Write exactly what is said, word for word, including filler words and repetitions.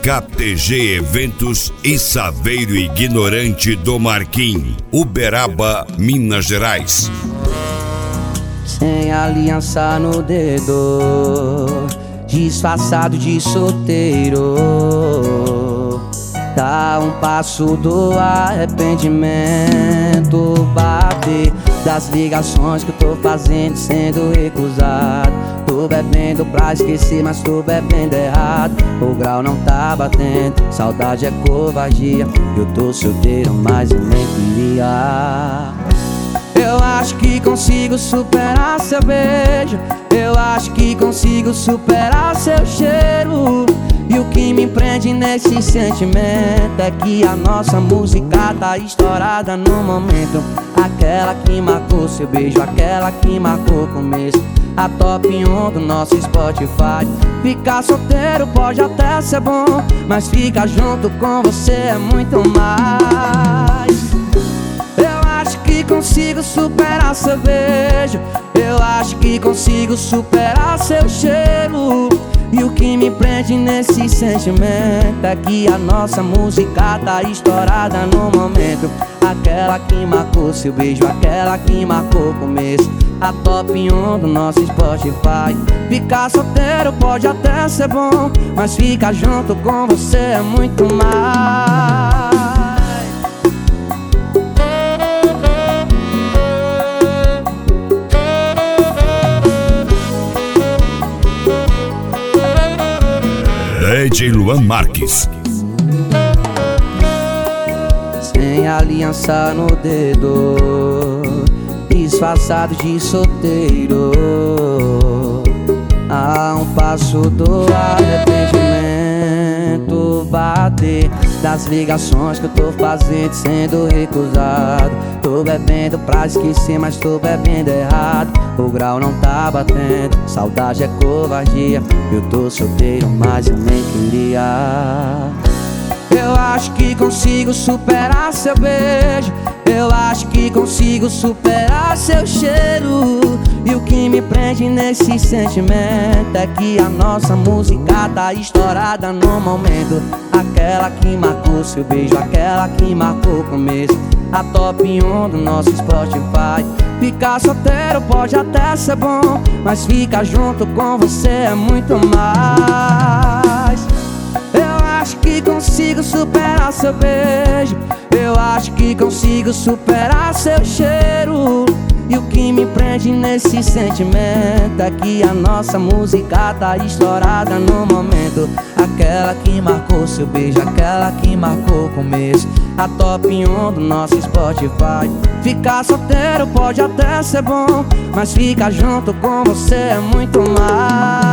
K T G Eventos e Saveiro Ignorante do Marquim, Uberaba, Minas Gerais. Sem aliança no dedo, disfarçado de solteiro, dá um passo do arrependimento, bater das ligações que eu tô fazendo sendo recusado. Tô bebendo pra esquecer, mas tô bebendo errado. O grau não tá batendo, saudade é covardia. Eu tô solteiro, mas eu nem queria. Eu acho que consigo superar seu beijo, eu acho que consigo superar seu cheiro. E o que me prende nesse sentimento é que a nossa música tá estourada no momento. Aquela que marcou seu beijo, aquela que marcou o começo, a top um do nosso Spotify. Ficar solteiro pode até ser bom, mas ficar junto com você é muito mais. Eu acho que consigo superar seu beijo, eu acho que consigo superar seu cheiro. E o que me prende nesse sentimento é que a nossa música tá estourada no momento. Aquela que marcou seu beijo, aquela que marcou o começo, a top um do nosso Spotify. Ficar solteiro pode até ser bom, mas ficar junto com você é muito mais. D J Luan Marques. Sem aliança no dedo, disfarçado de solteiro, a um passo do arrependimento, bater das ligações que eu tô fazendo sendo recusado. Tô bebendo pra esquecer, mas tô bebendo errado. O grau não tá batendo, saudade é covardia. Eu tô solteiro, mas eu nem queria. Eu acho que consigo superar seu beijo, eu acho que consigo superar seu cheiro. E o que me prende nesse sentimento é que a nossa música tá estourada no momento. Aquela que marcou seu beijo, aquela que marcou o começo, a top um do nosso Spotify. Ficar solteiro pode até ser bom, mas ficar junto com você é muito mais. Eu acho que consigo superar seu beijo, eu acho que consigo superar seu cheiro. E o que me prende nesse sentimento é que a nossa música tá estourada no momento. Aquela que marcou seu beijo, aquela que marcou o começo, a top um do nosso Spotify. Ficar solteiro pode até ser bom, mas ficar junto com você é muito mais.